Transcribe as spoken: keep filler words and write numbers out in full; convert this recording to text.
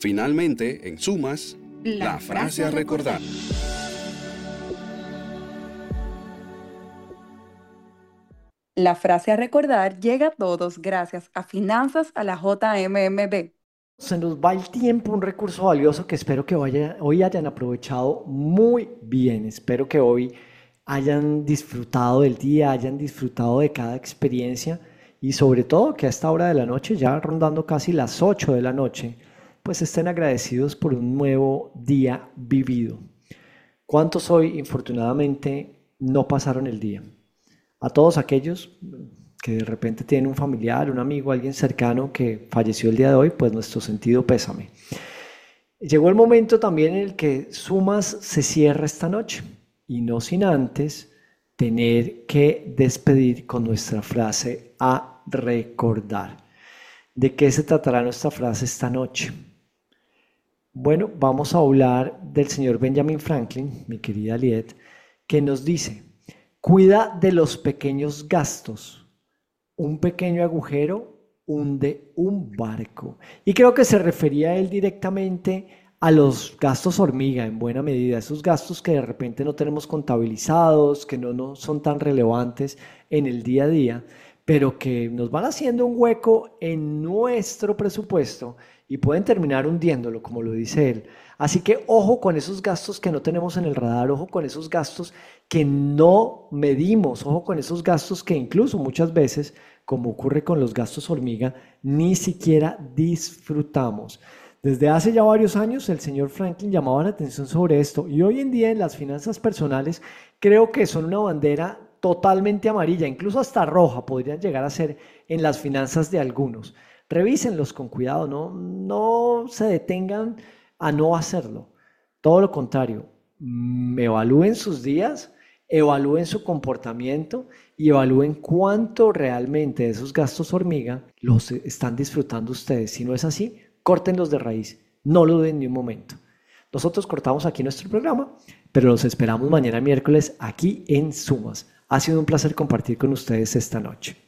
Finalmente, en sumas, la, la frase a recordar. La frase a recordar llega a todos gracias a Finanzas a la J M M B. Se nos va el tiempo, un recurso valioso que espero que vaya- hoy hayan aprovechado muy bien. Espero que hoy hayan disfrutado del día, hayan disfrutado de cada experiencia y sobre todo que a esta hora de la noche, ya rondando casi las ocho de la noche, pues estén agradecidos por un nuevo día vivido. ¿Cuántos hoy, infortunadamente, no pasaron el día? A todos aquellos que de repente tienen un familiar, un amigo, alguien cercano que falleció el día de hoy, pues nuestro sentido pésame. Llegó el momento también en el que Sumas se cierra esta noche y no sin antes tener que despedir con nuestra frase a recordar. ¿De qué se tratará nuestra frase esta noche? Bueno, vamos a hablar del señor Benjamin Franklin, mi querida Liet, que nos dice: cuida de los pequeños gastos. Un pequeño agujero hunde un barco. Y creo que se refería él directamente a los gastos hormiga en buena medida, esos gastos que de repente no tenemos contabilizados, que no, no son tan relevantes en el día a día, pero que nos van haciendo un hueco en nuestro presupuesto y pueden terminar hundiéndolo, como lo dice él. Así que ojo con esos gastos que no tenemos en el radar, ojo con esos gastos que no medimos, ojo con esos gastos que incluso muchas veces, como ocurre con los gastos hormiga, ni siquiera disfrutamos. Desde hace ya varios años el señor Franklin llamaba la atención sobre esto y hoy en día en las finanzas personales creo que son una bandera totalmente amarilla, incluso hasta roja podrían llegar a ser en las finanzas de algunos. Revísenlos con cuidado, no, no se detengan a no hacerlo. Todo lo contrario, mm, evalúen sus días, evalúen su comportamiento y evalúen cuánto realmente de esos gastos hormiga los están disfrutando ustedes. Si no es así, córtenlos de raíz, no lo duden ni un momento. Nosotros cortamos aquí nuestro programa, pero los esperamos mañana miércoles aquí en Sumas. Ha sido un placer compartir con ustedes esta noche.